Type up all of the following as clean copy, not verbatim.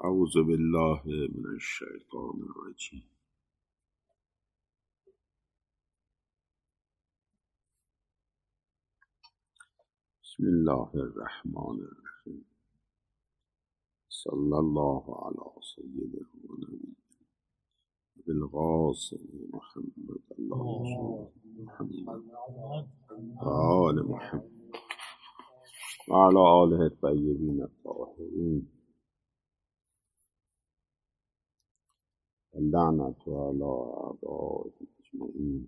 اعوذ بالله من الشیطان الرجیم. بسم الله الرحمن الرحیم. صلی الله علی سیدنا و نبینا بالقاسم محمد اللهم محمد و آل محمد و علی آله الطیبین الطاهرین اللعنة علی اعدائهم اجمعین.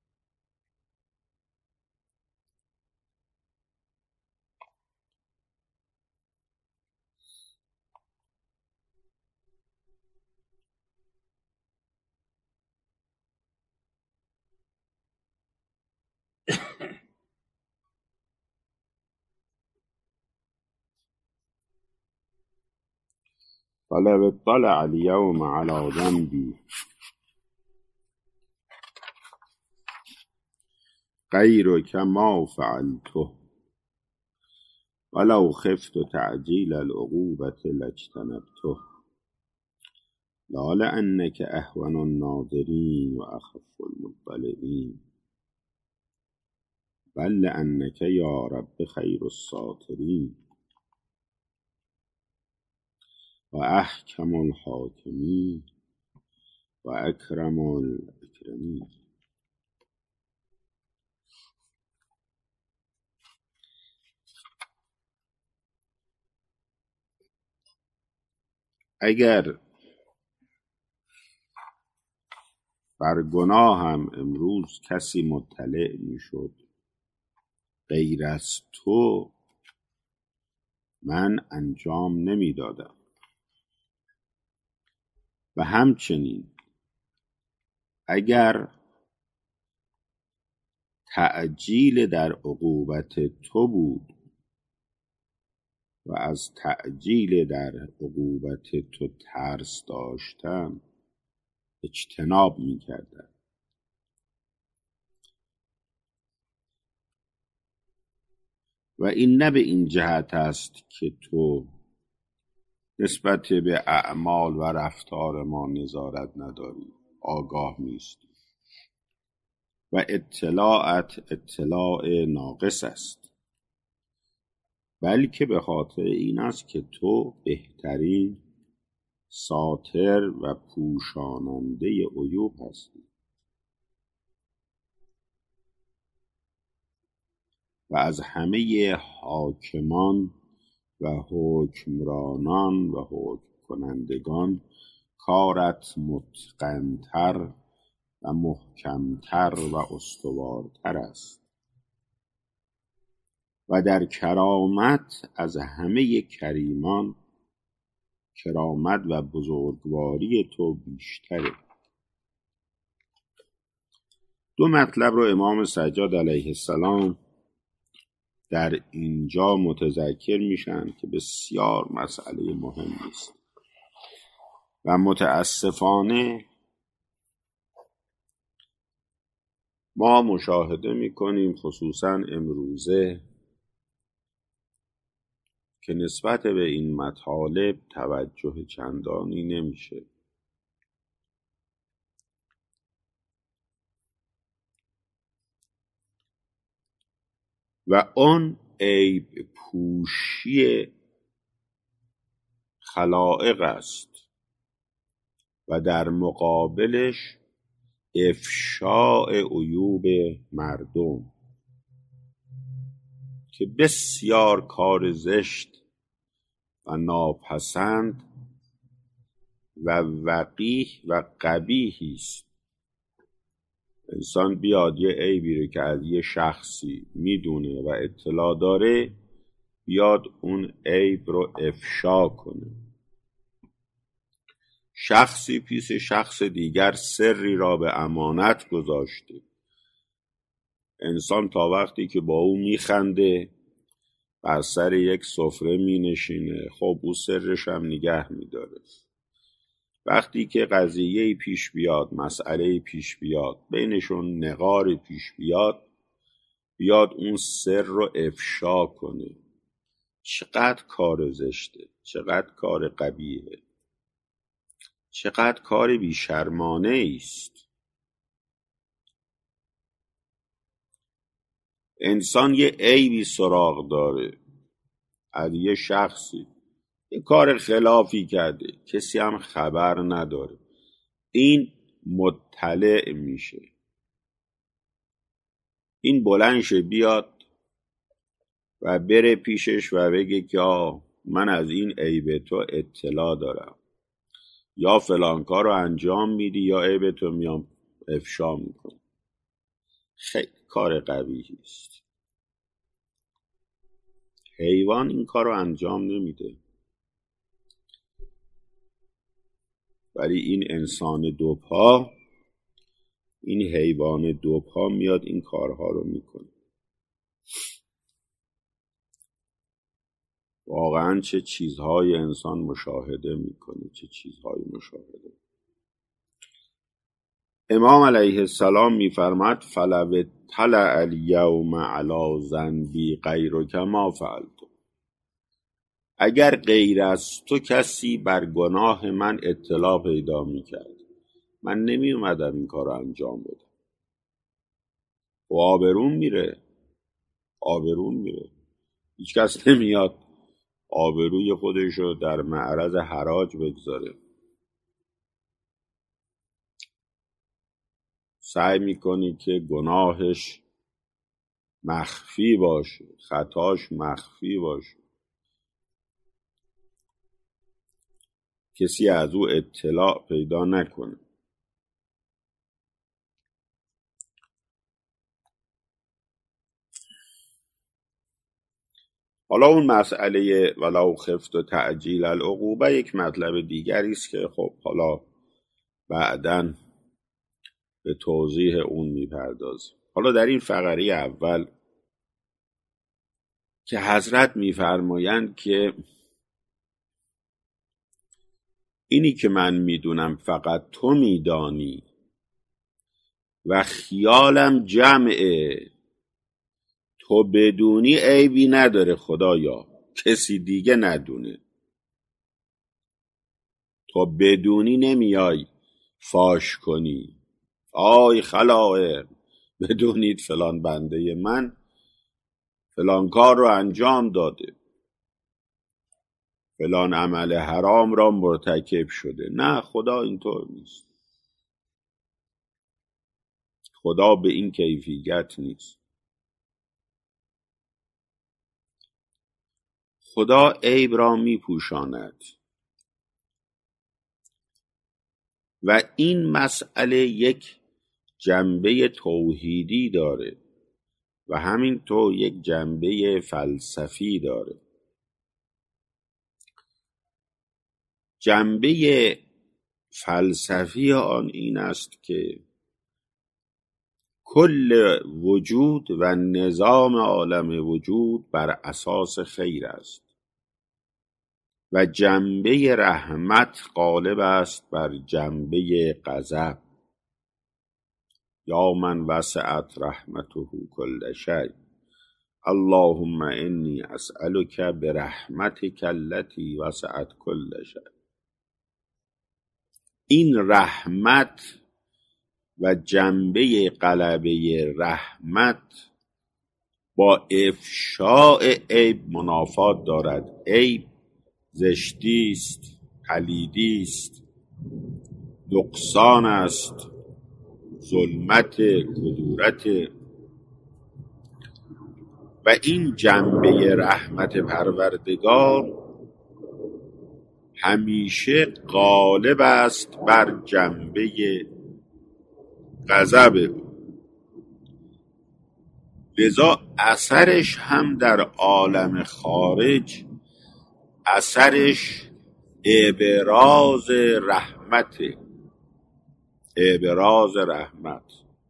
فلو اطلع اليوم على ذنبي غيرك ما فعلته ولو خفت تعجيل العقوبة لاجتنبته لا لأنك أهون الناظرين وأخف المطلعين بل لأنك يا رب خير الساترين وأحكم الحاكمين وأكرم الأكرمين. اگر بر گناهم امروز کسی مطلع میشد غیر از تو، من انجام نمیدادم. و همچنین اگر تعجیل در عقوبت تو بود و از تعجیل در عقوبت تو ترس داشتم اجتناب میکردم. و این نه به این جهت است که تو نسبت به اعمال و رفتار ما نظارت نداری، آگاه نیستی و اطلاعت اطلاع ناقص است، بلکه به خاطر این است که تو بهترین ساتر و پوشاننده عیوب هستی و از همه حاکمان و حکمرانان و حکم کنندگان کارت متقن‌تر و محکمتر و استوارتر است و در کرامت از همه کریمان کرامت و بزرگواری تو بیشتره. دو مطلب رو امام سجاد علیه السلام در اینجا متذکر میشن که بسیار مسئله مهمی است و متاسفانه ما مشاهده میکنیم خصوصا امروزه که نسبت به این مطالب توجه چندانی نمیشه و اون عیب پوشی خلائق است و در مقابلش افشاء عیوب مردم که بسیار کار زشت و ناپسند و وقیح و قبیحی است. انسان بیاد یه عیبی رو که از یه شخصی میدونه و اطلاع داره بیاد اون عیب رو افشا کنه. شخصی پیش شخص دیگر سری را به امانت گذاشته. انسان تا وقتی که با او میخنده بر سر یک سفره مینشینه، خب او سرش هم نگه میداره. وقتی که قضیه پیش بیاد، مسئله پیش بیاد، بینشون نقار پیش بیاد اون سر رو افشا کنه. چقدر کار زشته، چقدر کار قبیحه. چقدر کار بیشرمانه است. انسان یه عیبی سراغ داره از یه شخصی، یه کار خلافی کرده، کسی هم خبر نداره، این مطلع میشه، این بلند شه بیاد و بره پیشش و بگه که من از این عیب تو اطلاع دارم، یا فلان کار رو انجام میدی یا عیب تو میام افشا میکنم. خیلی کار قبیحی است. حیوان این کار رو انجام نمیده، ولی این انسان دوپا، این حیوان دوپا میاد این کارها رو میکنه. واقعا چه چیزهای انسان مشاهده میکنه، چه چیزهایی مشاهده. امام علیه السلام میفرماد فلو اطلع الیوم علی ذنبی غیرک ما فعلت. اگر غیر از تو کسی بر گناه من اطلاع پیدا میکرد، من نمی اومدم این کار رو انجام بدم. و آبرون میره، آبرون میره. هیچ کس نمیاد آبروی خودش رو در معرض حراج بگذاره. سعی میکنی که گناهش مخفی باشه، خطاش مخفی باشه، کسی از او اطلاع پیدا نکنه. حالا اون مسئله ولو خفت و تعجیل العقوبه یک مطلب دیگری است که خب حالا بعداً به توضیح اون میپردازیم. حالا در این فقره اول که حضرت میفرمایند که اینی که من میدونم فقط تو میدانی و خیالم جمعه، تو بدونی عیبی نداره خدایا، کسی دیگه ندونه. تو بدونی نمیای فاش کنی آی خلائق بدونید فلان بنده من فلان کار رو انجام داده، فلان عمل حرام را مرتکب شده. نه، خدا اینطور نیست. خدا به این کیفیت نیست. خدا عیب را میپوشاند و این مسئله یک جنبه توحیدی داره و همینطور یک جنبه فلسفی داره. جنبه فلسفی آن این است که کل وجود و نظام عالم وجود بر اساس خیر است و جنبه رحمت غالب است بر جنبه غضب. یا من وسعت رحمته کل شیء اللهم انی اسألک برحمتک التي وسعت کل شیء. این رحمت و جنبه غلبه رحمت با افشاء عیب منافات دارد. عیب زشتی است، پلیدی است، نقصان است، ظلمت، کدورت. و این جنبه رحمت پروردگار همیشه غالب است بر جنبه غضب، لذا اثرش هم در عالم خارج اثرش ابراز رحمت، ابراز رحمت،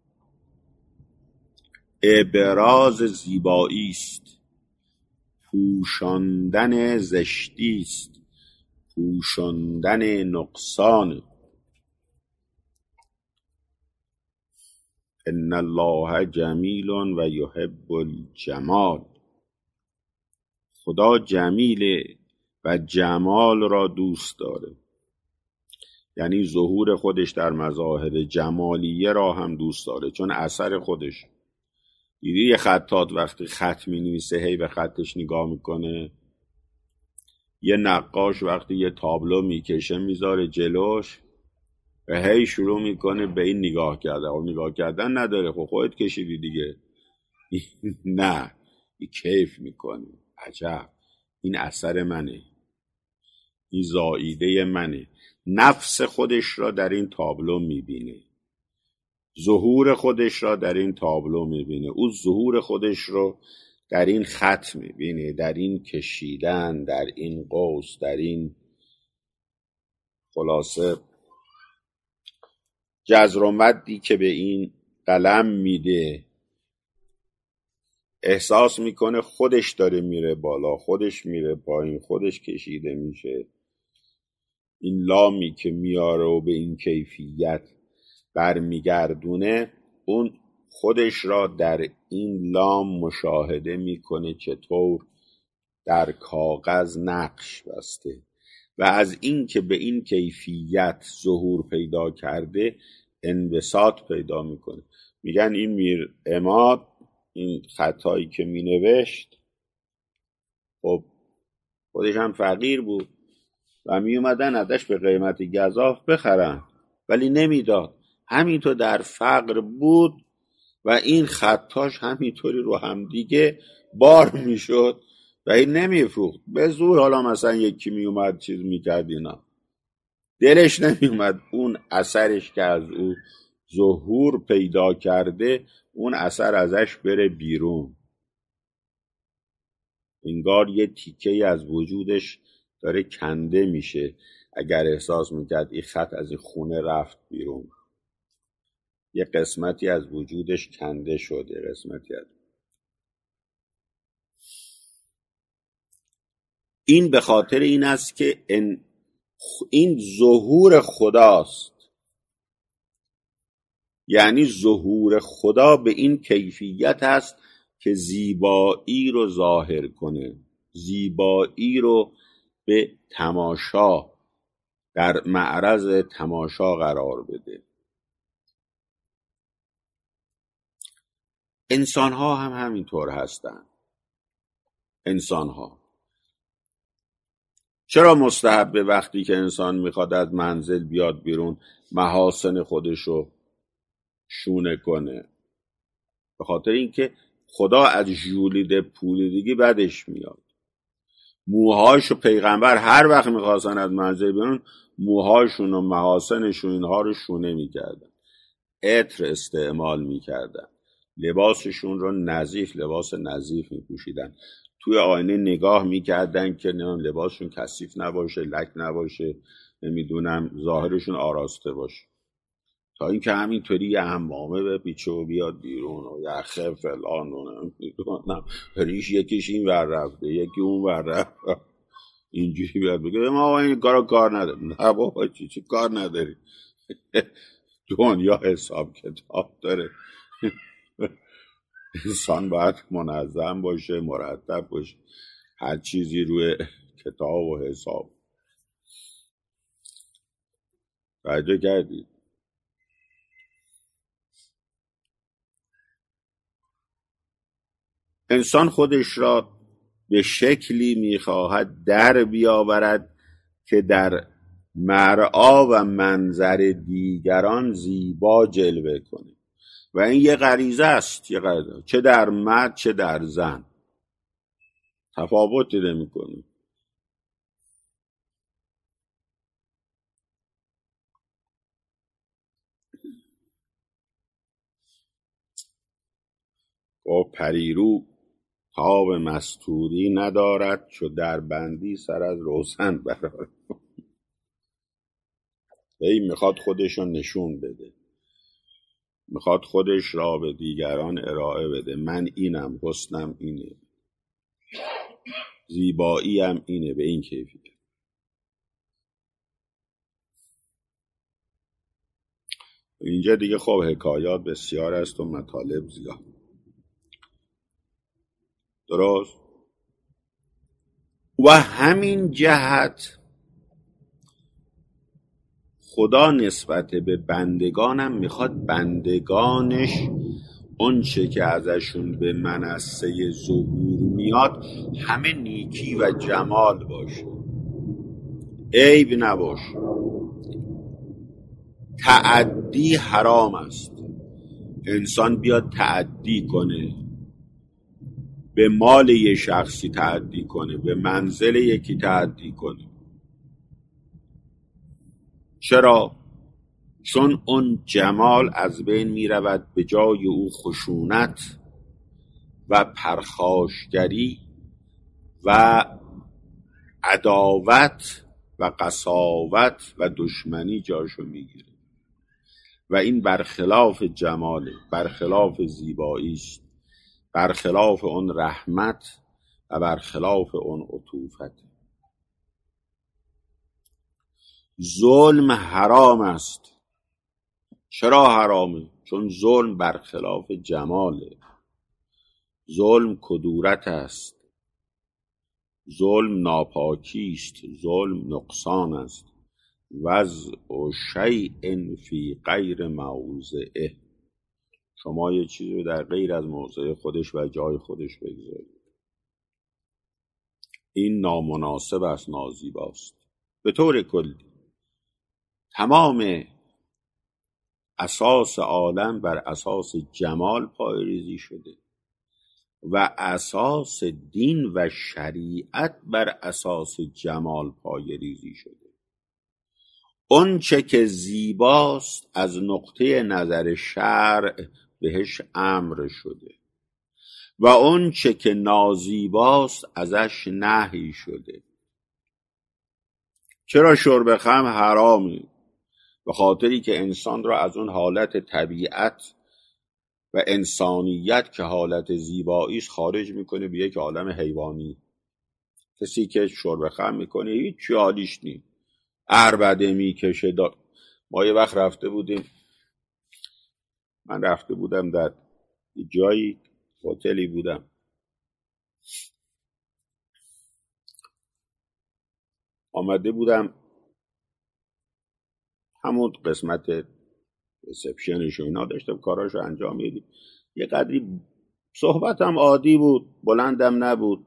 ابراز زیبایی است، پوشاندن زشتی است، پوشاندن نقصان. ان الله جمیل و یحب الجمال. خدا جمیل و جمال را دوست داره. یعنی ظهور خودش در مظاهر جمالیه را هم دوست داره، چون اثر خودش. دیدی یه خطاط وقتی خط می‌نویسه هی به خطش نگاه میکنه؟ یه نقاش وقتی یه تابلو میکشه میذاره جلوش و هی شروع میکنه به این نگاه کردن. و نگاه کردن نداره، خب خودت کشیدی دیگه. نه، این کیف میکنه. عجب، این اثر منه، این زائیده منه. نفس خودش را در این تابلو میبینه، ظهور خودش را در این تابلو میبینه. او ظهور خودش رو در این خط میبینه، در این کشیدن، در این قوس، در این خلاصه جزر و مدی که به این قلم میده. احساس میکنه خودش داره میره بالا، خودش میره پایین، خودش کشیده میشه. این لامی که میاره و به این کیفیت برمیگردونه، اون خودش را در این لام مشاهده میکنه چطور در کاغذ نقش بسته و از این که به این کیفیت ظهور پیدا کرده انبساط پیدا میکنه. میگن این میر عماد این خطایی که مینوشت، خب خودش هم فقیر بود و میومدن ازش به قیمت گزاف بخرن ولی نمیداد. همینطور در فقر بود و این خطاش همینطوری رو هم دیگه بار میشد و این نمیفروخت. به زور حالا مثلا یکی میومد چیز میکرد، اینا دلش نمیومد اون اثرش که از او ظهور پیدا کرده اون اثر ازش بره بیرون. انگار یه تیکه از وجودش داره کنده میشه. اگر احساس میکرد این خط از این خونه رفت بیرون، یه قسمتی از وجودش کنده شده، قسمتی از این به خاطر این است که این ظهور خداست. یعنی ظهور خدا به این کیفیت است که زیبایی رو ظاهر کنه، زیبایی رو به تماشا، در معرض تماشا قرار بده. انسان ها هم همینطور هستن. انسان ها چرا مستحبه وقتی که انسان میخواد از منزل بیاد بیرون محاسن خودشو شونه کنه؟ به خاطر اینکه خدا از ژولیده پولیدگی بدش میاد. موهاشو پیغمبر هر وقت میخواستن از منزل بیرون موهاشون و محاسنشون اینها رو شونه میکردن، عطر استعمال میکردن، لباسشون رو نظیف، لباس نظیف میپوشیدن، توی آینه نگاه میکردن که لباسشون کثیف نباشه، لک نباشه، نمیدونم ظاهرشون آراسته باشه. تا اینکه همینطوری یه حمامه به پیچه و بیاد بیرون و یخه فلان و نمیدونم ریش یکیش این ور رفته یکی اون ور رفته، اینجوری بیاد بگه ما این کار نداریم. نه بابا چی کار نداری؟ دنیا حساب کتاب داره. انسان باید منظم باشه، مرتب باشه، هر چیزی روی کتاب و حساب. توجه کردید؟ انسان خودش را به شکلی میخواهد در بیاورد که در مرعا و منظر دیگران زیبا جلوه کنه و این یه غریزه است، یه غریزه، چه در مرد چه در زن، تفاوتی نمی‌کنه. و پریرو تاب مستوری ندارد، چو در بندی سر از روزن برآرد. این میخواد خودشو نشون بده، میخواد خودش را به دیگران ارائه بده. من اینم، حسنم اینه، زیباییم اینه، به این کیفیت. اینجا دیگه خب حکایات بسیار است و مطالب زیاد. درست؟ و همین جهت خدا نسبت به بندگانم میخواد بندگانش اون چه که ازشون به منصه ظهور میاد همه نیکی و جمال باشه، عیب نباشه. تعدی حرام است. انسان بیاد تعدی کنه، به مال یه شخصی تعدی کنه، به منزل یکی تعدی کنه. چرا؟ چون اون جمال از بین می رود، به جای او خشونت و پرخاشگری و عداوت و قساوت و دشمنی جاشو میگیره و این برخلاف جماله، برخلاف زیبایی است، برخلاف اون رحمت و برخلاف اون عطوفت. ظلم حرام است. چرا حرامه؟ چون ظلم برخلاف جماله. ظلم کدورت است، ظلم ناپاکی است، ظلم نقصان است. وضع شیء فی غیر موضعه، شما یه چیزی رو در غیر از موضع خودش و جای خودش بگذارید، این نامناسب است، نازیباست. به طور کلی تمام اساس عالم بر اساس جمال پایه‌ریزی شده و اساس دین و شریعت بر اساس جمال پایه‌ریزی شده. اون چه که زیباست از نقطه نظر شرع بهش امر شده و اون چه که نازیباست ازش نهی شده. چرا شرب خمر حرامه؟ به خاطری که انسان را از اون حالت طبیعت و انسانیت که حالت زیبایی است خارج میکنه به یک عالم حیوانی. کسی که شرب خمر میکنه هیچ حالیش نیست، عربده میکشه. ما یه وقت من رفته بودم در جایی، هتلی بودم، آمده بودم همون قسمت ریسپشنش و اینا داشتم کاراشو انجام میدیم. یه قدری صحبتم عادی بود، بلندم نبود.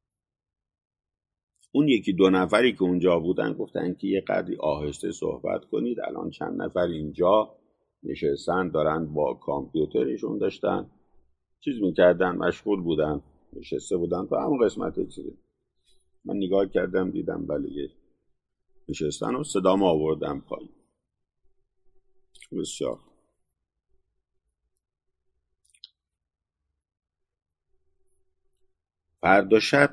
اون یکی دو نفری که اونجا بودن گفتن که یه قدری آهسته صحبت کنید، الان چند نفر اینجا نشستن دارن با کامپیوترشون داشتن چیز میکردن، مشغول بودن، نشسته بودن تو همون قسمت چیزی. من نگاه کردم دیدم بله نشستن و صدام آوردم پایین. بسیار فردا شب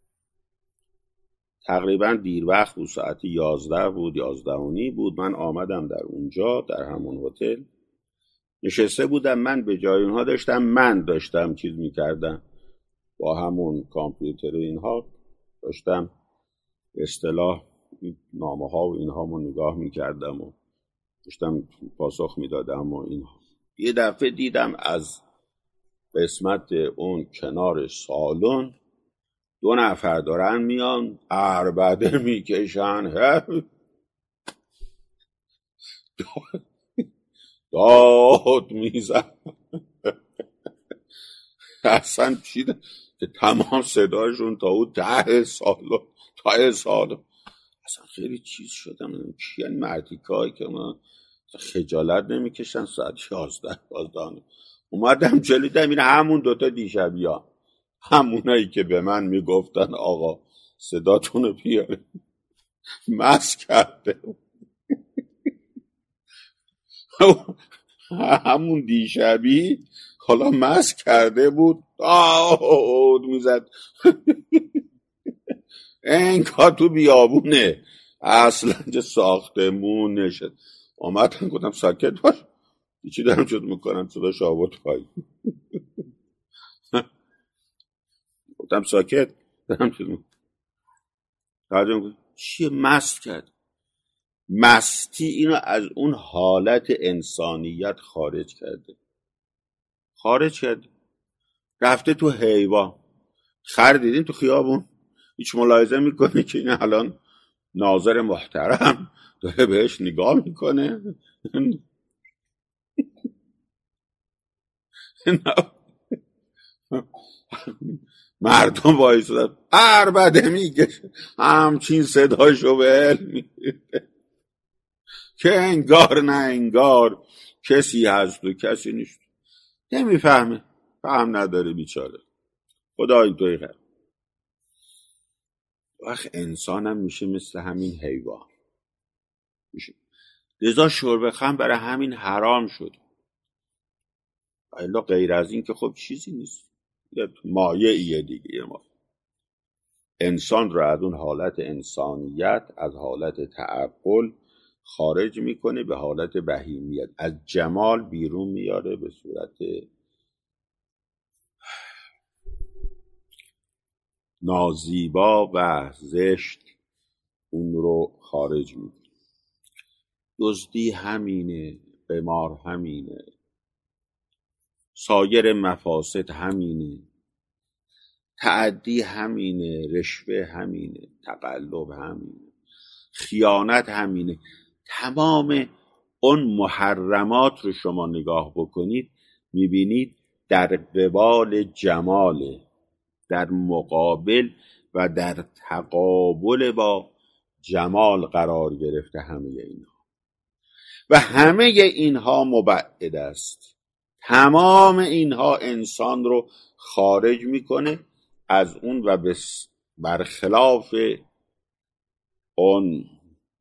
تقریبا دیر وقت بود، ساعت 11 بود، 11:30 بود. من آمدم در اونجا در همون هتل نشسته بودم. من به جای اونها داشتم چیز میکردم با همون کامپیوتر اینها، داشتم اصطلاح نامه ها و اینها رو نگاه میکردم و داشتم پاسخ میدادم و اینها. یه دفعه دیدم از قسمت اون کنار سالن 2 نفر دارن میان عربده میکشن، داد میزن. اصلا چیده که تمام صداشون تا اون ته سالن اصلا خیلی چیز شدم. کی این مرتیکایی که من خجالت نمیکشن ساعت 11 اومدم جلوی دیدم این همون 2 دیشبی ها، همونایی که به من میگفتن آقا صداتون رو بیاره، مست کرده. همون دیشبی حالا مست کرده بود، داد میزد. انگار تو بیابونه، اصلا چه ساختمون نشد. آمدن گفتم ساکت باش، چی دارم شد میکنم، صداش آورد پایین. گفتم ساکت دارم شد میکنم. چیه مست کرد؟ مستی اینو از اون حالت انسانیت خارج کرده. رفته تو حیوان. خر دیدین تو خیابون هیچ ملاحظه میکنه که این الان ناظر محترم داره بهش نگاه میکنه. مردم وایسادن، عربده میگه همچین صداشو به علم که انگار نه انگار کسی هست و کسی نیست. نمیفهمه، فهم نداره بیچاره. خدا اینطوری کرد. وقت انسانم میشه مثل همین حیوان میشه. لذا شرب خمر برای همین حرام شد. الا غیر از این که خب چیزی نیست، یه مایعیه دیگه. ما انسان رو از اون حالت انسانیت، از حالت تعقل خارج میکنه به حالت بهیمیت، از جمال بیرون میاره به صورت نازیبا و زشت، اون رو خارج میکنه. دزدی همینه، قمار همینه، سایر مفاسد همینه، تعدی همینه، رشوه همینه، تقلب همینه، خیانت همینه. تمام اون محرمات رو شما نگاه بکنید میبینید در قبال جماله، در مقابل و در تقابل با جمال قرار گرفته همه اینها و همه اینها مبعد است. تمام اینها انسان رو خارج میکنه از اون و برخلاف اون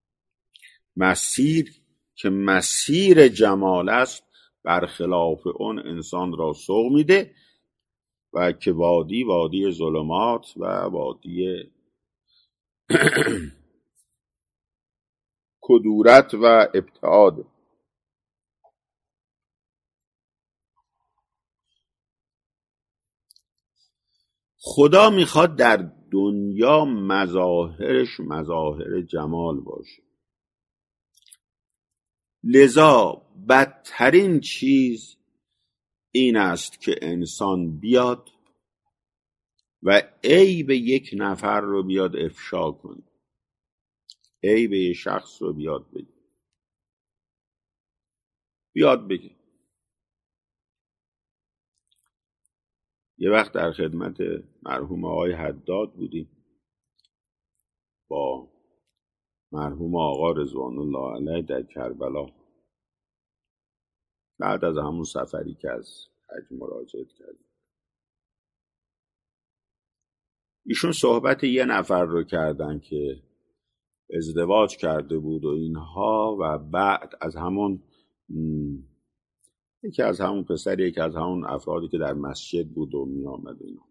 مسیر که مسیر جمال است، برخلاف اون انسان را سوق میده و که وادی ظلمات و وادی کدورت و ابتعاد. خدا میخواد در دنیا مظاهرش مظاهر جمال باشه. لذا بدترین چیز این است که انسان بیاد و عیب یک نفر رو بیاد افشا کنه، عیب یک شخص رو بیاد بگه. یه وقت در خدمت مرحوم آقای حداد بودیم با مرحوم آقا رضوان الله علیه در کربلا، بعد از همون سفری که از حج مراجعت کردیم. ایشون صحبت یه نفر رو کردن که ازدواج کرده بود و اینها و بعد از همون یکی از همون پسر، یکی از همون افرادی که در مسجد بود و می آمد اینا،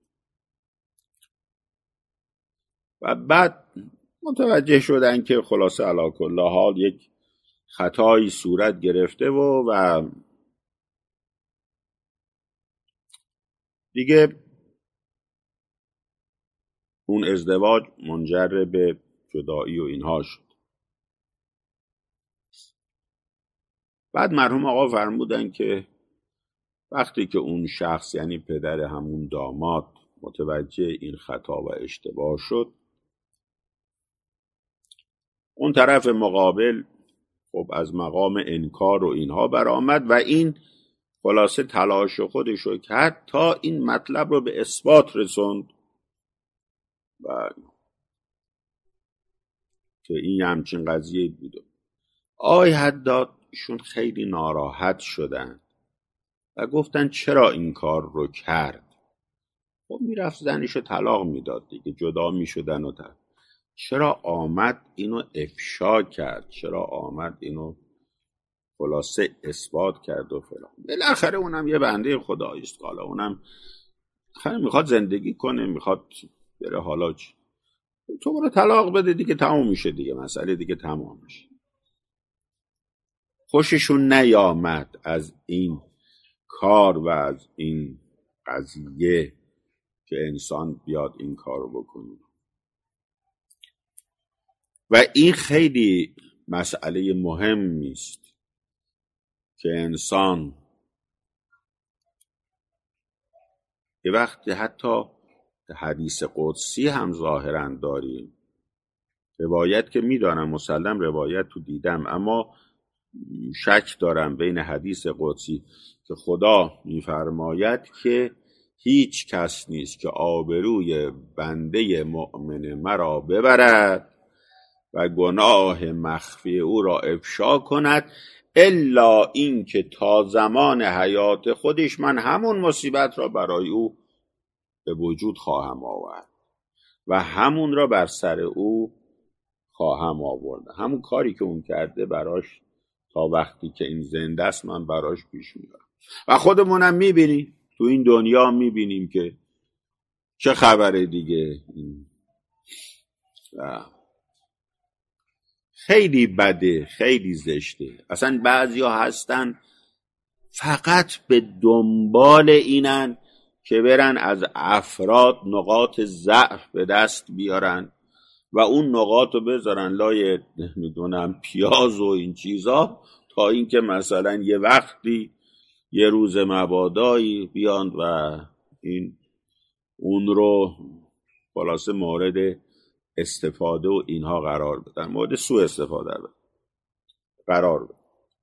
و بعد متوجه شدن که خلاصه علی کل حال یک خطایی صورت گرفته و دیگه اون ازدواج منجر به جدایی و اینها شد. بعد مرحوم آقا فرمودن که وقتی که اون شخص یعنی پدر همون داماد متوجه این خطا و اشتباه شد، اون طرف مقابل خب از مقام انکار و اینها برآمد و این خلاصه تلاش خودش رو کرد تا این مطلب رو به اثبات رسوند و که این همچین قضیه بود. آقای حدادشون خیلی ناراحت شدن و گفتن چرا این کار رو کرد. خب میرفت زنشو طلاق میداد دیگه، جدا میشدن و چرا آمد اینو افشا کرد، چرا آمد اینو خلاصه اثبات کرد و فلان. بالاخره اونم یه بنده خدایی است، حالا اونم میخواد زندگی کنه، میخواد بره، حالا چی؟ تو برو طلاق بده دیگه، تموم میشه دیگه، مسئله دیگه تمام میشه. خوششون نیامد از این کار و از این قضیه که انسان بیاد این کار رو بکنه و این خیلی مسئله مهمی است که انسان یه وقت حتی حدیث قدسی هم ظاهرا داریم روایت که میدانم مسلم روایت تو دیدم، اما شک دارم بین حدیث قدسی که خدا میفرماید که هیچ کس نیست که آبروی بنده مؤمن مرا ببرد و گناه مخفی او را افشا کند، الا این که تا زمان حیات خودش من همون مصیبت را برای او به وجود خواهم آورد و همون را بر سر او خواهم آورد. همون کاری که اون کرده براش تا وقتی که این زنده است من براش پیش میبرم. و خودمونم میبینیم تو این دنیا، میبینیم که چه خبره دیگه. خیلی بده، خیلی زشته. اصلا بعضی ها هستن فقط به دنبال اینن که برن از افراد نقاط ضعف به دست بیارن و اون نقاط رو بذارن لای نمیدونم پیاز و این چیزا، تا اینکه مثلا یه وقتی یه روز مبادایی بیان و اون رو خلاصه مورد استفاده و اینها قرار بدن، مورد سوء استفاده قرار بدن.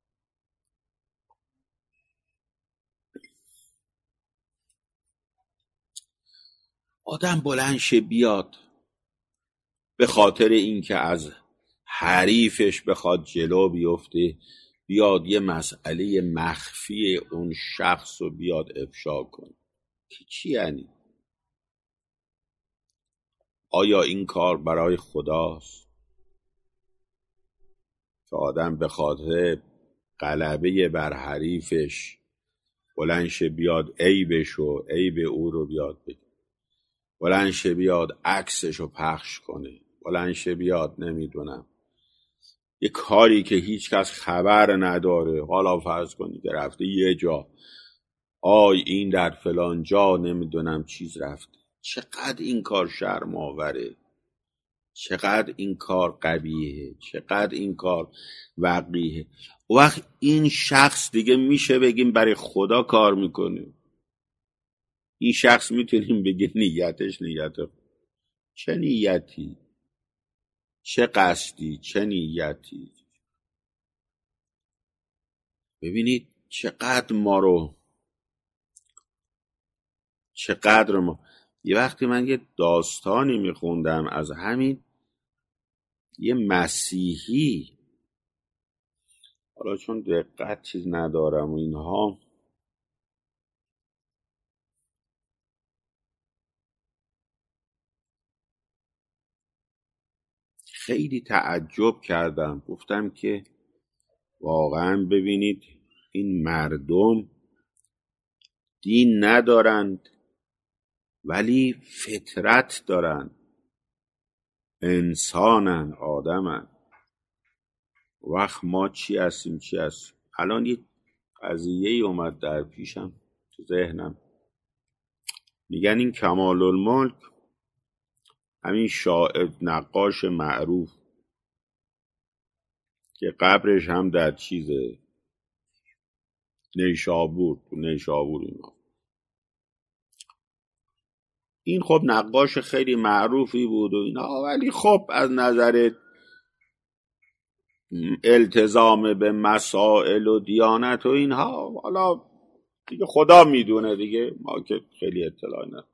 آدم بلند شه بیاد به خاطر اینکه از حریفش بخواد جلو بیفته، بیاد یه مسئله مخفی اون شخص رو بیاد افشا کنه، که چی یعنی؟ آیا این کار برای خداست که آدم به خاطر غلبه بر حریفش بلند شه بیاد عیبش و عیب او رو بیاد بگه، بلند شه بیاد عکسش رو پخش کنه، بلند شه بیاد نمیدونم یه کاری که هیچ کس خبر نداره، حالا فرض کنی که رفته یه جا، این در فلان جا نمیدونم چیز رفته، چقدر این کار شرم آوره، چقدر این کار قبیحه، چقدر این کار وقیحه. وقت این شخص دیگه میشه بگیم برای خدا کار میکنه؟ این شخص میتونیم بگیم نیتش نیت چه نیتی، چه قصدی، چه نیتی؟ ببینید چقدر ما یه وقتی من یه داستانی میخوندم از همین یه مسیحی، حالا چون دقت چیز ندارم و اینها، خیلی تعجب کردم، گفتم که واقعا ببینید این مردم دین ندارند ولی فطرت دارن، انسانن، آدمن. وقت ما چی هستیم؟ الان یه قضیه‌ای اومد در پیشم تو ذهنم، میگن این کمال الملک، همین شاعر نقاش معروف که قبرش هم در نیشابور، تو نیشابور این خب نقاش خیلی معروفی بود و اینا، ولی خب از نظر التزام به مسائل و دیانت و اینها، حالا دیگه خدا میدونه دیگه، ما که خیلی اطلاع نداریم.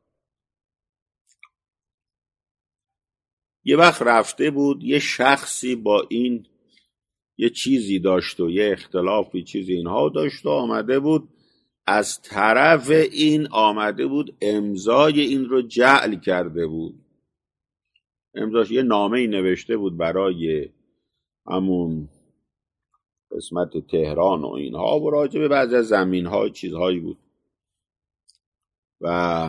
یه وقت رفته بود یه شخصی با این یه چیزی داشت و یه اختلافی چیزی اینها داشت و آمده بود از طرف این آمده بود امضای این رو جعل کرده بود، امضاش یه نامه‌ای نوشته بود برای همون قسمت تهران و اینها و راجع به بعضی از زمین‌ها چیزهایی بود و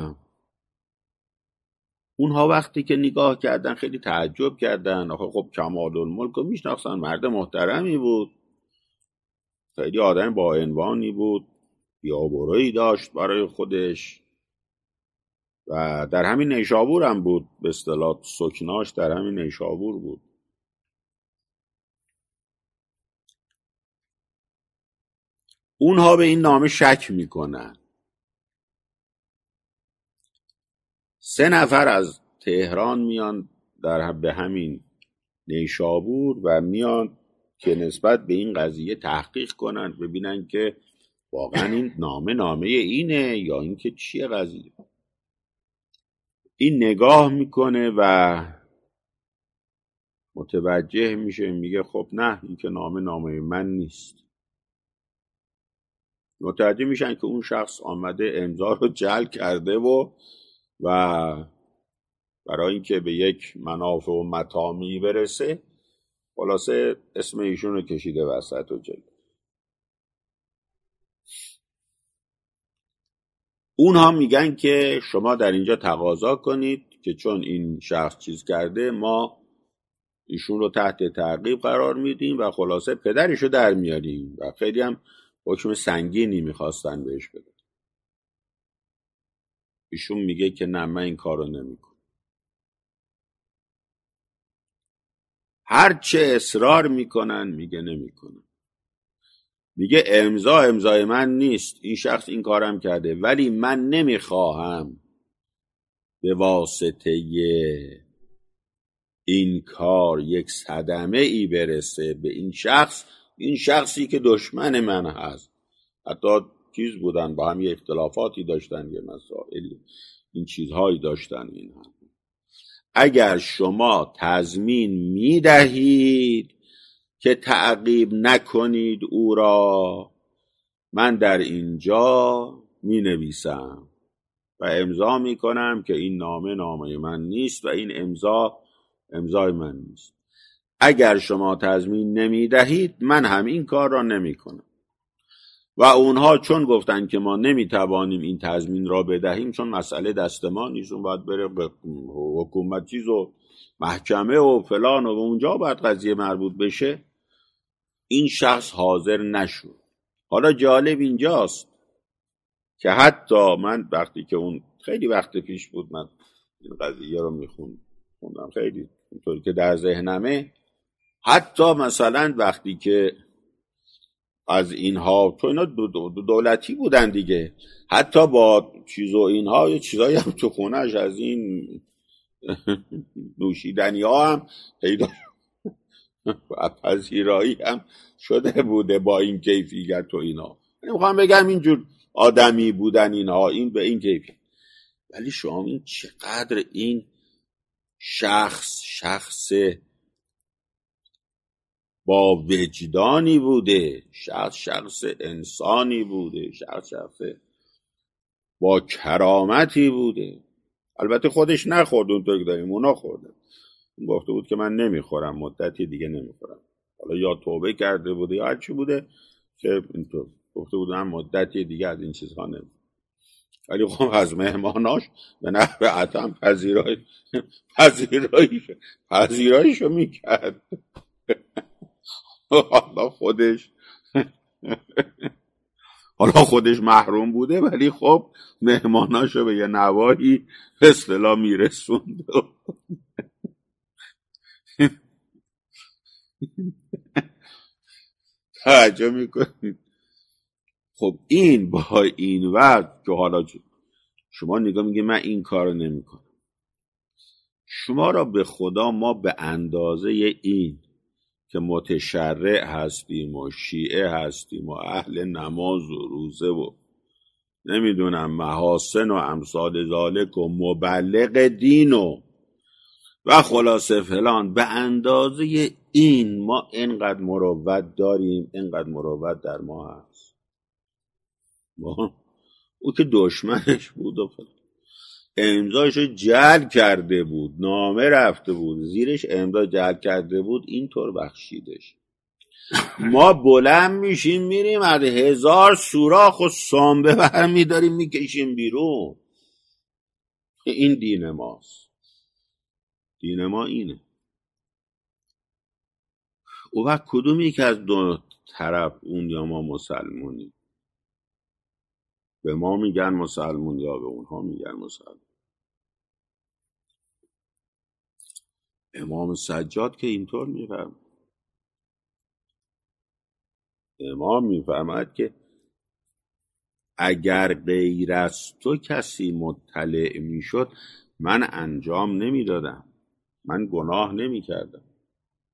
اونها وقتی که نگاه کردن خیلی تعجب کردن. آخه خب کمال الملک رو میشناختن، مرد محترمی بود، خیلی آدم با عنوانی بود، بیابرویی داشت برای خودش و در همین نیشابور هم بود، به اصطلاح سکناش در همین نیشابور بود. اونها به این نامه شک میکنن. 3 نفر از تهران میان به همین نیشابور و میان که نسبت به این قضیه تحقیق کنن، ببینن که واقعا این نامه اینه یا اینکه چیه قضیه. این نگاه میکنه و متوجه میشه، میگه خب نه، این که نامه من نیست. متوجه میشن که اون شخص آمده امضا رو جعل کرده و برای اینکه به یک منافع و مطامعی برسه خلاصه اسم ایشون رو کشیده وسط و جلو. اونها میگن که شما در اینجا تقاضا کنید که چون این شخص چیز کرده ما ایشون رو تحت تعقیب قرار میدیم و خلاصه پدرشو در میاریم و خیلی هم حکم سنگینی میخواستن بهش بدن. ایشون میگه که نه، من این کارو نمیکنم. هر چه اصرار میکنن میگه نمیکنم. میگه امضای من نیست، این شخص این کارم کرده، ولی من نمیخواهم به واسطه این کار یک صدمه ای برسه به این شخصی که دشمن من هست. حتی چیز بودن، با هم یه اختلافاتی داشتن، یه مسائلی، این چیزهایی داشتن. این هم اگر شما تضمین میدهید که تعقیب نکنید او را، من در اینجا می نویسم و امضا می کنم که این نامه من نیست و این امضای من نیست. اگر شما تضمین نمی دهید من هم این کار را نمی کنم. و اونها چون گفتن که ما نمی توانیم این تضمین را بدهیم، چون مسئله دست ما نیست، اون باید بره به حکومت چیز و محکمه و فلان و اونجا باید قضیه مربوط بشه، این شخص حاضر نشد. حالا جالب اینجاست که حتی من وقتی که اون خیلی وقت پیش بود من این قضیه رو میخوندم، خیلی اونطوری که در ذهنمه، حتی مثلا وقتی که از اینها، تو اینا دولتی بودن دیگه، حتی با چیز و اینها یه چیزایی هم تو خونهش از این نوشیدنی ها هم پیدا و پذیرایی هم شده بوده با این کیفیت و اینا. نمیخوام بگم اینجور آدمی بودن اینها، این به این کیفیت. ولی شما این چقدر این شخص با وجدانی بوده، شخص انسانی بوده، شخص با کرامتی بوده. البته خودش نخورد اونطور که داریم اونا خوردن. گفته بود که من نمیخورم، مدتی دیگه نمیخورم. حالا یا توبه کرده بوده یا هرچی بوده که اینطور گفته بود من مدتی دیگه از این چیزها نمیخورم. ولی خب از مهماناش به نحو عدم پذیراییشو میکرد. حالا خودش محروم بوده، ولی خب مهماناشو به یه نواحی به اصطلاح میرسوند. توجه میکنید؟ خب این با این وقت که حالا شما نگاه میگه من این کارو نمیکنم، شما را به خدا ما به اندازه این که متشرع هستیم و شیعه هستیم و اهل نماز و روزه و نمیدونم محاسن و امثال ذالک و مبلغ دین و خلاصه فلان، به اندازه این ما اینقدر مروت داریم، اینقدر مروت در ما هست. او که دشمنش بود و امضاشو جعل کرده بود، نامه رفته بود زیرش، امضا جعل کرده بود، اینطور بخشیدش. ما بلند میشیم میریم از 1000 سوراخ و سامبه برمی داریم میکشیم بیرون. این دین ماست. دین ما اینه. او وقت کدومی که از دو طرف، اون یا ما مسلمونی، به ما میگن مسلمون یا به اونها میگن مسلمون. امام سجاد که اینطور میفرماید. امام میفرماید که اگر غیر از تو کسی مطلع میشد من انجام نمیدادم، من گناه نمیکردم.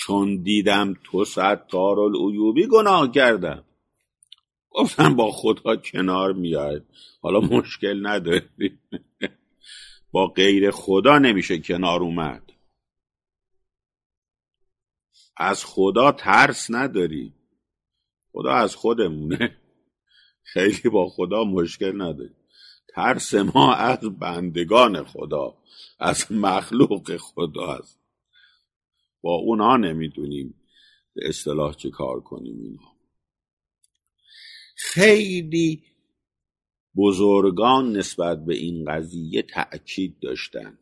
چون دیدم تو ستارالعیوبی گناه کردم. گفتم با خدا کنار میای، حالا مشکل نداری. با غیر خدا نمیشه کنار اومد. از خدا ترس نداری، خدا از خودمونه. خیلی با خدا مشکل نداری. ترس ما از بندگان خدا، از مخلوق خدا است. با اونا نمیدونیم به اصطلاح چه کار کنیم. اینا خیلی بزرگان نسبت به این قضیه تأکید داشتن.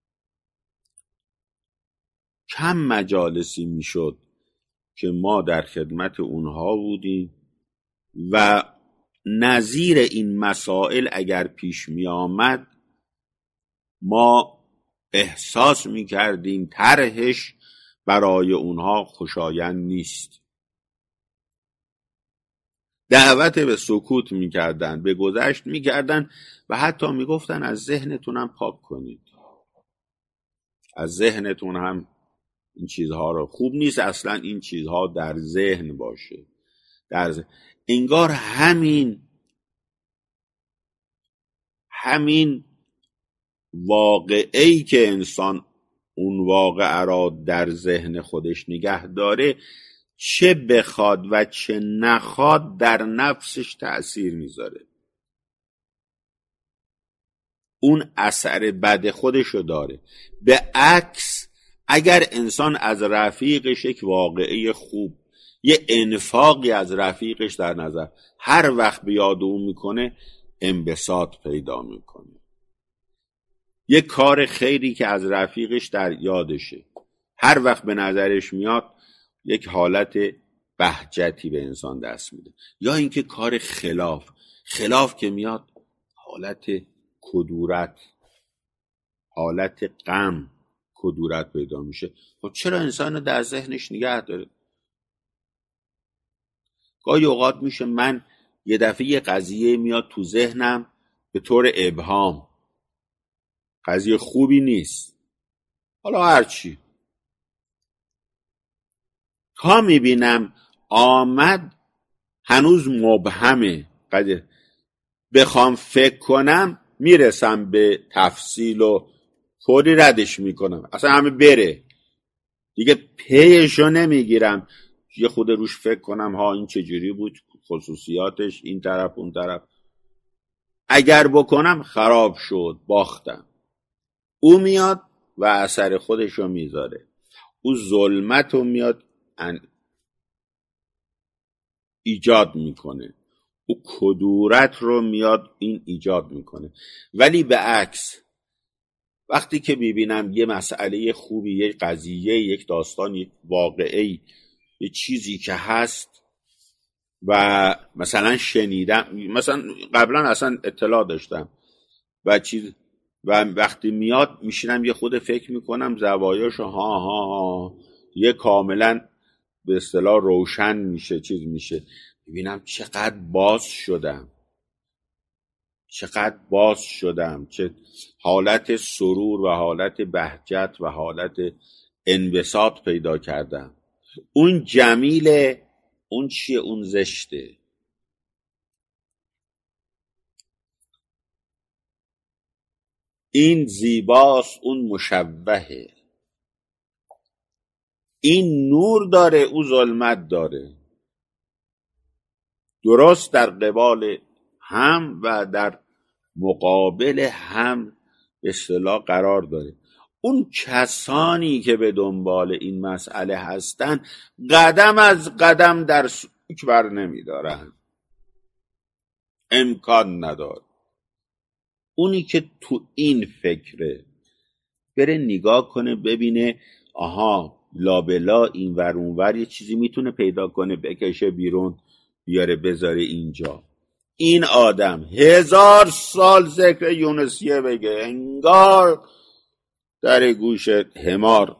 کم مجالسی میشد که ما در خدمت اونها بودیم و نظیر این مسائل اگر پیش می آمد ما احساس می کردیم طرحش برای اونها خوشایند نیست. دعوت به سکوت می کردن، به گذشت می کردن و حتی می گفتن از ذهنتون هم پاک کنید، از ذهنتون هم این چیزها رو، خوب نیست اصلا این چیزها در ذهن باشه. انگار همین واقعی که انسان اون واقعه را در ذهن خودش نگه داره، چه بخواد و چه نخواد در نفسش تأثیر میذاره. اون اثر بد خودشو داره. به عکس اگر انسان از رفیقش یک واقعه خوب، یه انفاقی از رفیقش در نظر هر وقت به یاد اون میکنه، انبساط پیدا میکنه. یه کار خیری که از رفیقش در یادشه، هر وقت به نظرش میاد یک حالت بهجتی به انسان دست میده. یا اینکه کار خلاف که میاد، حالت کدورت، حالت غم، کدورت پیدا میشه. خب چرا انسان در ذهنش نگه داره؟ گاهی اوقات میشه من یه دفعه یه قضیه میاد تو ذهنم به طور ابهام، قضیه خوبی نیست، حالا هرچی، تا میبینم آمد هنوز مبهمه، قضیه بخوام فکر کنم میرسم به تفصیل و فوری ردش میکنم، اصلا همه بره دیگه، پیشو نمیگیرم یه خود روش فکر کنم ها این چجوری بود، خصوصیاتش این طرف اون طرف. اگر بکنم خراب شد، باختم. او میاد و اثر خودشو میذاره، او ظلمتو میاد ایجاد میکنه، او کدورت رو میاد این ایجاد میکنه. ولی به عکس وقتی که میبینم یه مسئله خوبی، یه قضیه، یک داستان، یک واقعی، یه چیزی که هست و مثلا شنیدم، مثلا قبلا اصلا اطلاع داشتم و وقتی میاد میشینم یه خود فکر میکنم زوایاشو، ها یه کاملا به اصطلاح روشن میشه، چیز میشه، ببینم چقدر باز شدم، چه حالت سرور و حالت بهجت و حالت انبساط پیدا کردم. اون جمیله، اون چیه، اون زشته. این زیباست، اون مشوهه. این نور داره، او ظلمت داره. درست در قبال هم و در مقابل هم به اصطلاح قرار داره. اون کسانی که به دنبال این مسئله هستن قدم از قدم در سوک بر نمی دارن، امکان نداره. اونی که تو این فکره بره نگاه کنه، ببینه آها لابلا این ور اون ور یه چیزی میتونه پیدا کنه، بکشه بیرون، بیاره بذاره اینجا. این آدم 1000 سال ذکر یونسیه بگه، انگار در گوش حمار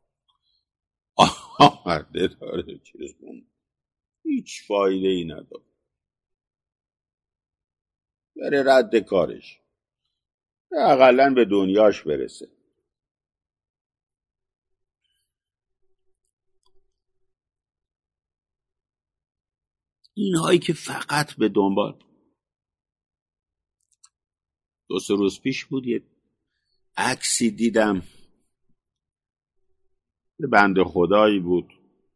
آورده داره چیز کن، هیچ فایده ای نداره. بره رد کارش، اقلن به دنیاش برسه. اینهایی که فقط به دنبال. 2-3 روز پیش بود یه عکسی دیدم، یه بنده خدایی بود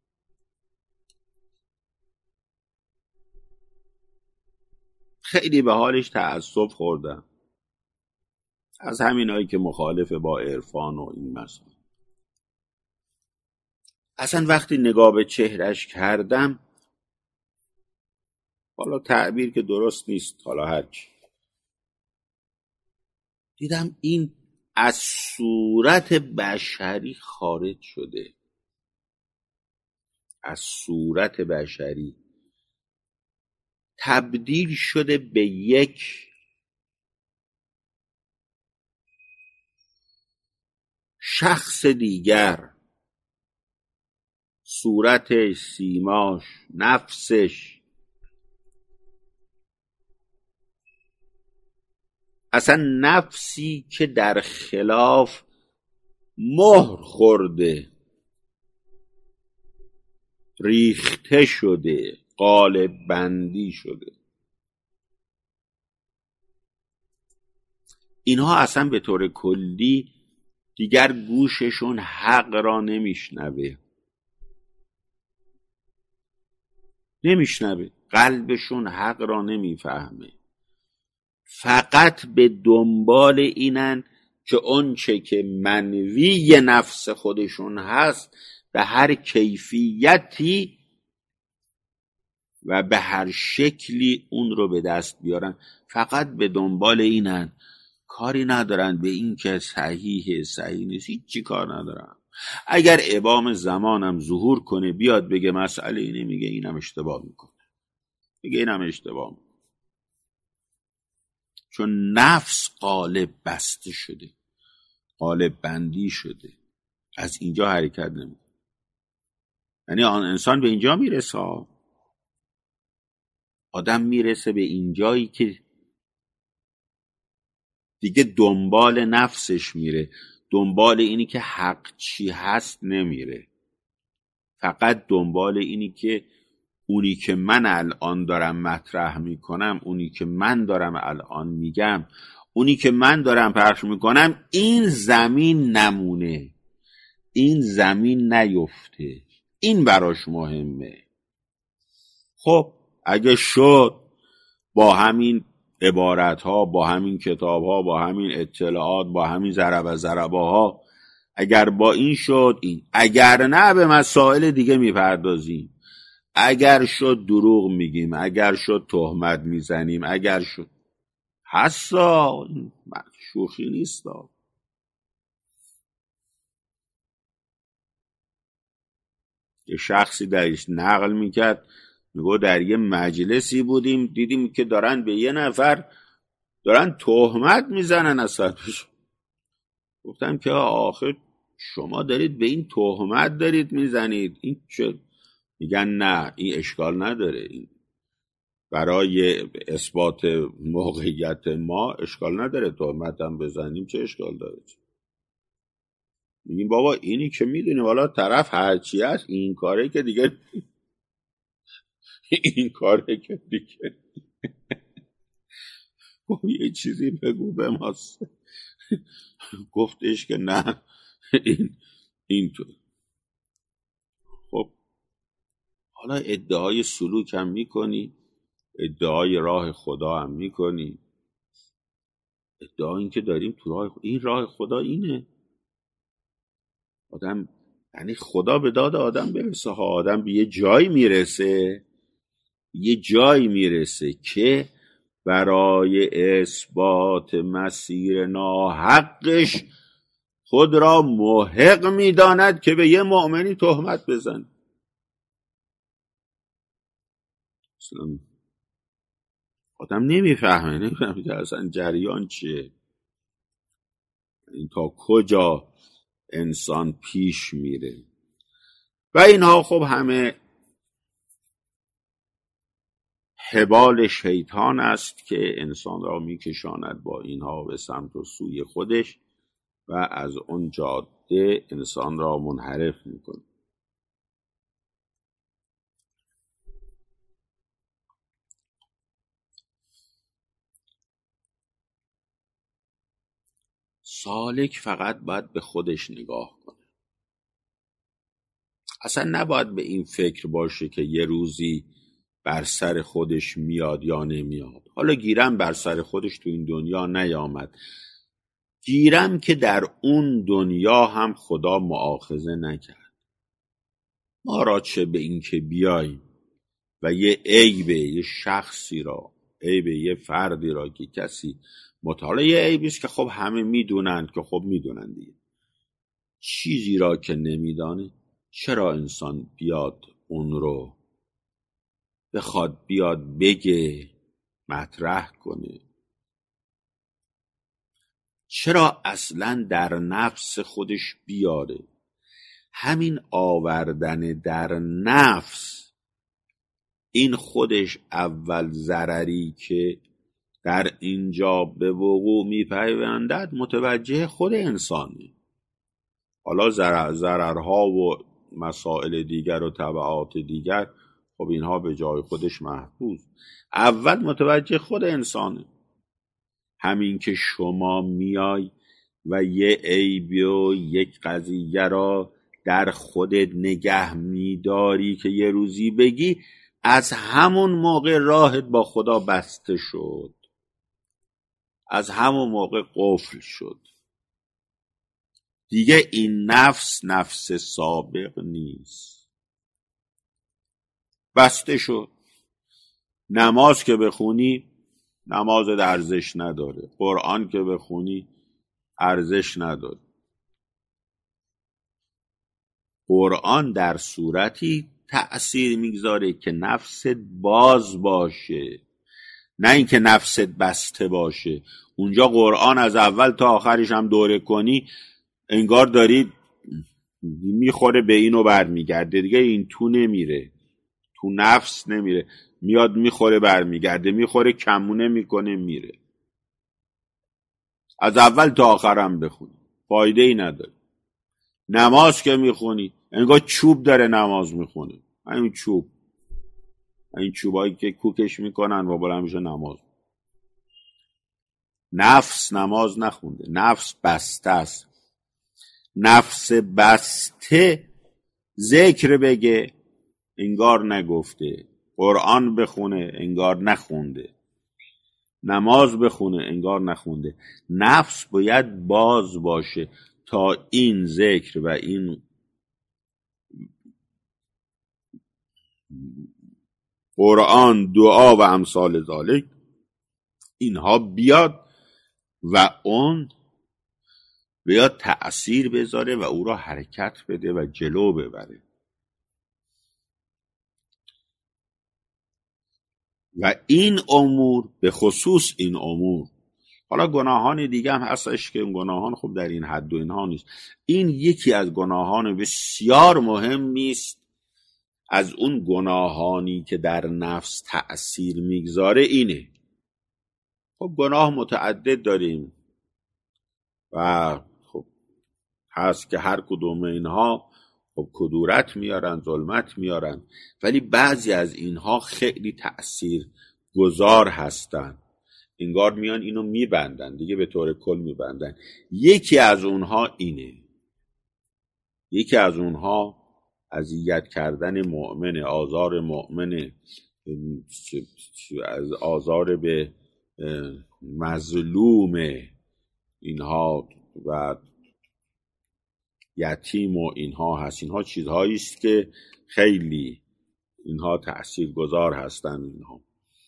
خیلی به حالش تعصب خوردم، از همینایی که مخالف با عرفان و این مسائل. اصلا وقتی نگاه به چهرش کردم، حالا تعبیر که درست نیست، حالا هرچی، دیدم این از صورت بشری خارج شده، از صورت بشری تبدیل شده به یک شخص دیگر. صورتش، سیماش، نفسش، اصلا نفسی که در خلاف مهر خورده، ریخته شده، قالب بندی شده. اینها اصلا به طور کلی دیگر گوششون حق را نمیشنوه، قلبشون حق را نمیفهمه، فقط به دنبال اینن که اونچه که منوی نفس خودشون هست به هر کیفیتی و به هر شکلی اون رو به دست بیارن. فقط به دنبال اینن، کاری ندارن به این که صحیح نیست، هیچی کار ندارن. اگر امام زمانم ظهور کنه بیاد بگه مسئله اینه، میگه اینم اشتباه میکنه، چون نفس قالب بسته شده، قالب بندی شده، از اینجا حرکت نمیکنه. یعنی آن انسان به اینجا میرسه، آدم میرسه به اینجایی که دیگه دنبال نفسش میره، دنبال اینی که حق چی هست نمیره، فقط دنبال اینی که اونی که من الان دارم مطرح میکنم، اونی که من دارم الان میگم، اونی که من دارم پخش میکنم، این زمین نمونه، این زمین نیفته، این براش مهمه. خب اگه شد با همین عبارت ها، با همین کتاب ها، با همین اطلاعات، با همین ضربه ها، اگر با این شد این، اگر نه به مسائل دیگه میپردازیم، اگر شد دروغ میگیم، اگر شد تهمت میزنیم، اگر شد حسا، شوخی نیست. یه شخصی درش نقل میکرد، میگو در یه مجلسی بودیم، دیدیم که دارن به یه نفر دارن تهمت میزنن از سرش. گفتم که آخه شما دارید به این تهمت دارید میزنید، این چه؟ میگن نه این اشکال نداره، این برای اثبات موقعیت ما اشکال نداره، تهمت هم بزنیم چه اشکال داره؟ میگیم بابا اینی که میدونیم والا طرف هرچی هست، این کاره که دیگه این کاره که دیگه یه چیزی بگو به ما. گفتش که نه این تو. خب حالا ادعای سلوک هم میکنی، ادعای راه خدا هم میکنی، ادعا این که داریم تو راه این راه خدا اینه. آدم یعنی خدا به داد آدم برسه ها، آدم به یه جایی میرسه که برای اثبات مسیر ناحقش خود را محق میداند که به یه مؤمنی تهمت بزن. اصلا آدم نمیفهمه اصلا جریان چیه، این تا کجا انسان پیش میره. و اینها خب همه حبال شیطان است که انسان را میکشاند با اینها به سمت و سوی خودش و از اون جاده انسان را منحرف میکنه. سالک فقط باید به خودش نگاه کنه. اصلا نباید به این فکر باشه که یه روزی بر سر خودش میاد یا نمیاد. حالا گیرم بر سر خودش تو این دنیا نیامد، گیرم که در اون دنیا هم خدا مؤاخذه نکرد. ما را چه به این که بیاییم و یه عیب یه شخصی را، عیب یه فردی را که کسی مطالعه، یه عیبیست که خب همه میدونند که خب میدونند دیگه، چیزی را که نمیدانه چرا انسان بیاد اون رو بخواد بیاد بگه، مطرح کنه؟ چرا اصلا در نفس خودش بیاره؟ همین آوردن در نفس، این خودش اول ضرری که در اینجا به وقوع میپیوندد متوجه خود انسانی. حالا ضررها و مسائل دیگر و تبعات دیگر خب اینها به جای خودش محفوظ، اول متوجه خود انسانه. همین که شما میای و یه عیب و یک قضیه را در خودت نگه میداری که یه روزی بگی، از همون موقع راهت با خدا بسته شد، از همون موقع قفل شد دیگه. این نفس سابق نیست، بسته شد. نماز که بخونی نمازت ارزش نداره، قرآن که بخونی ارزش نداره. قرآن در صورتی تأثیر میگذاره که نفست باز باشه، نه اینکه نفست بسته باشه. اونجا قرآن از اول تا آخرش هم دوره کنی انگار داری میخوره به اینو برمیگرده دیگه، این تو نمیره، تو نفس نمیره، میاد میخوره برمیگرده، میخوره کمونه میکنه میره. از اول تا آخرم بخونی فایده ای نداره. نماز که میخونی انگار چوب داره نماز میخونه، همین چوب، این چوبایی که کوکش میکنن و بلند میشه نماز. نفس نماز نخونده، نفس بسته است. نفس بسته ذکر بگه انگار نگفته، قرآن بخونه انگار نخونده، نماز بخونه انگار نخونده. نفس باید باز باشه تا این ذکر و این قرآن، دعا و امثال ذالک اینها بیاد و اون بیاد تأثیر بذاره و او را حرکت بده و جلو ببره. و این امور، به خصوص این امور، حالا گناهان دیگه هم هستش که گناهان خب در این حد و اینها نیست، این یکی از گناهان بسیار مهمی است. از اون گناهانی که در نفس تأثیر میگذاره اینه. خب گناه متعدد داریم و خب هست که هر کدوم اینها خب کدورت میارن، ظلمت میارن، ولی بعضی از اینها خیلی تأثیر گذار هستن، انگار میان اینو میبندن دیگه، به طور کل میبندن. یکی از اونها اینه، یکی از اونها اذیت کردن مؤمن، آزار مؤمن، از آزار به مظلوم اینها و یتیم و اینها هست. اینها چیزهایی است که خیلی اینها تأثیرگذار هستند اینها.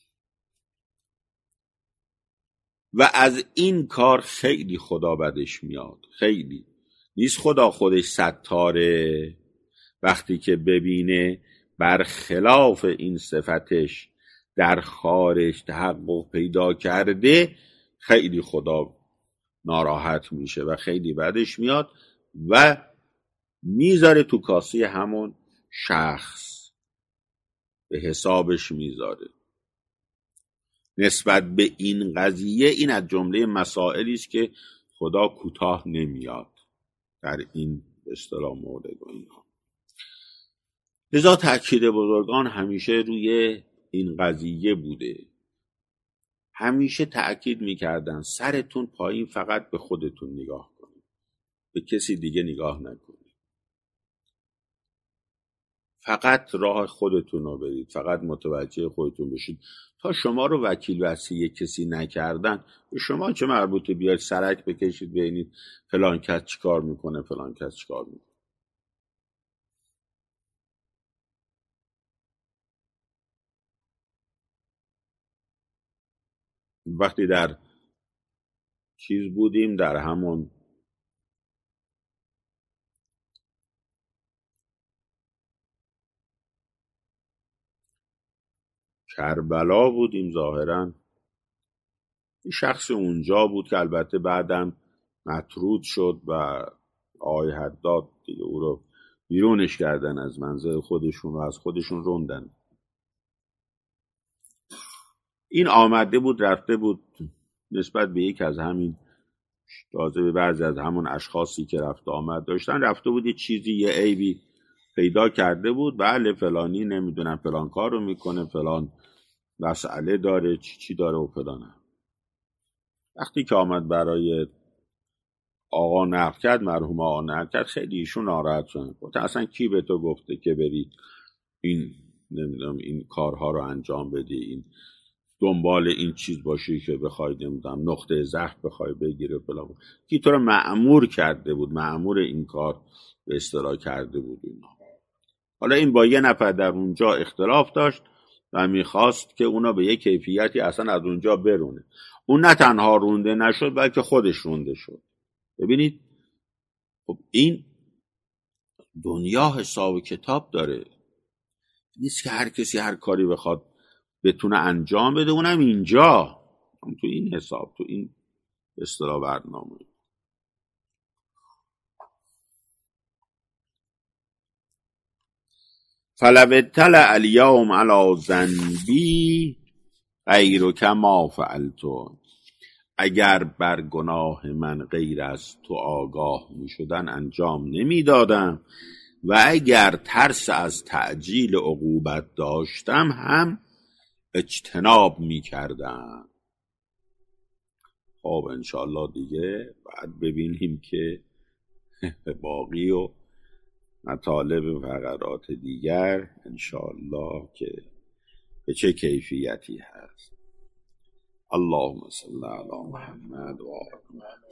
و از این کار خیلی خدا بدش میاد، خیلی نیست خدا خودش ستاره، وقتی که ببینه برخلاف این صفتش در خارج تحقق پیدا کرده خیلی خدا ناراحت میشه و خیلی بدش میاد و میذاره تو کاسه همون شخص، به حسابش میذاره. نسبت به این قضیه این از جمله مسائلی است که خدا کوتاه نمیاد در این به اصطلاح مورد و اینها. لذا تأکید بزرگان همیشه روی این قضیه بوده، همیشه تأکید میکردن سرتون پایین، فقط به خودتون نگاه کنید، به کسی دیگه نگاه نکنید، فقط راه خودتون رو برید، فقط متوجه خودتون بشید. تا شما رو وکیل وصی کسی نکردن، به شما چه مربوطه بیاید سرک بکشید ببینید فلان کس چیکار میکنه، فلان کس چیکار میکنه. وقتی در چیز بودیم، در همون کربلا بودیم ظاهراً، این شخص اونجا بود که البته بعدم مطرود شد و آقای حداد دیگه او رو بیرونش کردن از منزل خودشون و از خودشون روندن. این آمده بود رفته بود نسبت به یک از همین تازه به بعضی از همون اشخاصی که رفت آمد داشتن، رفته بود یه چیزی، یه عیبی پیدا کرده بود، بله فلانی نمیدونم فلان کار رو میکنه، فلان مسئله داره، چی داره و فلانه. وقتی که آمد برای آقا نقل کرد، مرحوم آقا نقل کرد، خیلی ایشون ناراحت شدن. گفت اصلا کی به تو گفته که بری این نمیدونم این کارها رو انجام بدی، این دنبال این چیز باشی که بخوای نمیدونم نقطه ضعف بخوای بگیره فلان، کی تو رو مأمور کرده بود، مأمور این کار به اصطلاح کرده بود اینا. حالا این با یه نفر در اونجا اختلاف داشت و میخواست که اونا به یه کیفیتی اصلا از اونجا برونه. اون نه تنها رونده نشد بلکه خودش رونده شد. ببینید خب این دنیا حساب و کتاب داره، نیست که هر کسی هر کاری بخواد بتونه انجام بده، اونم اینجا تو این حساب، تو این اصطلاح برنامه. فلو اطلع الیوم علی ذنبی غیرک ما فعلت، اگر بر گناه من غیر از تو آگاه می شدن انجام نمی دادم و اگر ترس از تعجیل عقوبت داشتم هم اجتناب می کردم. خب انشاءالله دیگه بعد ببینیم که باقی و مطالب فقرات دیگر انشاءالله که به چه کیفیتی هست. اللهم صل علی محمد و آل محمد.